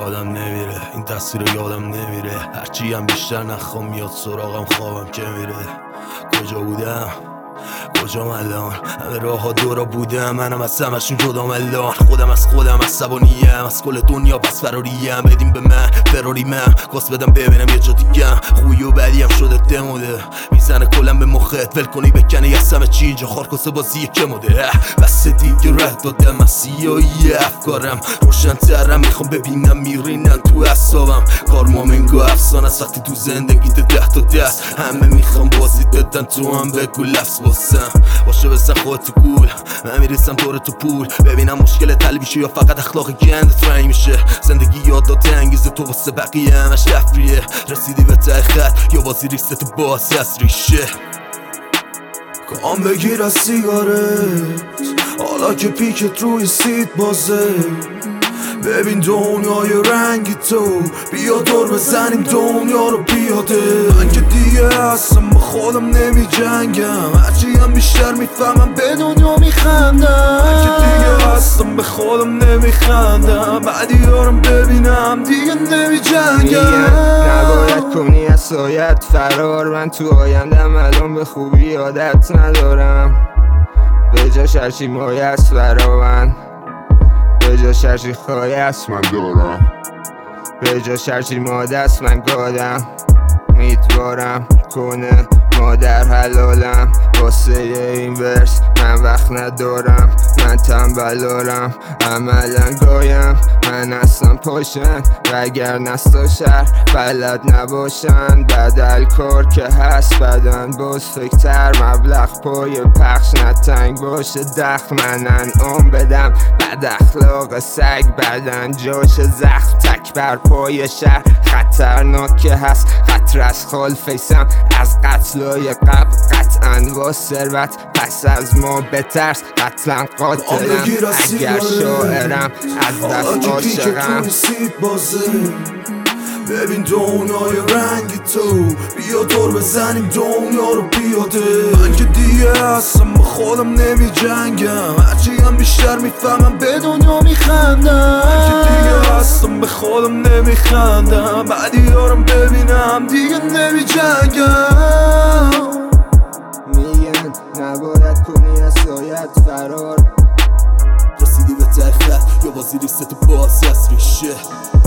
یادم نمیره این تصویر یادم نمیره، هرچی هم بیشتر نخوام میاد سراغم، خوابم که میره. کجا بودم کجام الان؟ همه راه ها دورا بودم، منم از همشون جدام الان. خودم از خودم عصبانیم، از کل دنیا پس فراریم. بدیم به من فراریمم، گاز بدم ببینم یه جا دیگم. خوبی و بدی هم شده دموده، میزنه کلم به مخت، ول کنی بکنی از همه چی اینجا خارکاسه بازی که مده. بس دیگه رد دادم از سیاهی افکارم، روشن ترم میخوام ببینم میرینن تو اعصابم. کارمامنگو افسانه است وقتی تو زندگیت 10 تا دست، همه میخوام بازی بدن تو هم بگو لفظ باسم. باشه بزن خودت تو گول، من میریسم دور تو پول. ببینم مشکل حل میشه یا فقط اخلاق گندت رنگ میشه. زندگی یادات انگیزه تو واسه بقیه همش تفریه. رسیدی به ته خط یا بازی ریست باز از ریشه. کام بگیر از سیگارت حالا که پیکت روی سیت بازه. ببین دنیای رنگی تو، بیا دور بزنیم دنیا رو پیاده. من که دیگه هستم با خودم نمی جنگم، هرچی هم بیشتر میفهمم به دنیا میخندم. من که دیگه هستم به خودم نمی خندم، بعدی یارم ببینم دیگه نمی جنگم. نباید کنی از سایت فرار، من تو آیندم الان به خوبی عادت ندارم. به جاش هرچی مایه است فراون، به جاش هرچی خواهی است من دارم، به جاش هرچی ماده است من گادم. امیدوارم کنه مادر حلالم، واسه این ورس من وقت ندارم. من تنبلارم عملا گایم، من اصلا پاشن وگر نستا شهر بلد نباشن. بدل کار که هست بدن باز فکرتر، مبلغ پای پخش نتنگ باشه دخل. من انعام بدم بد اخلاق سگ، بدن جاش زخم تک بر پای شهر. خطرناک که هست خطر از خال فیسم، از قتلای قبل قطعا با ثروت. پس از ما بترس قتلا قاتلم، اگر شاعرم از دست عاشقم. ببین دنیای رنگی تو، بیا دور بزنیم دنیا رو پیاده. من که دیگه هستم با خودم نمی جنگم، هرچی هم بیشتر میفهمم به دنیا میخندم. من که دیگه هستم به خودم نمی خندم، بعدی یارم ببینم دیگه نمی جنگم. میگن نباید کنی از سایت فرار، رسیدی به ته خط یا بازی ریست باز از ریشه.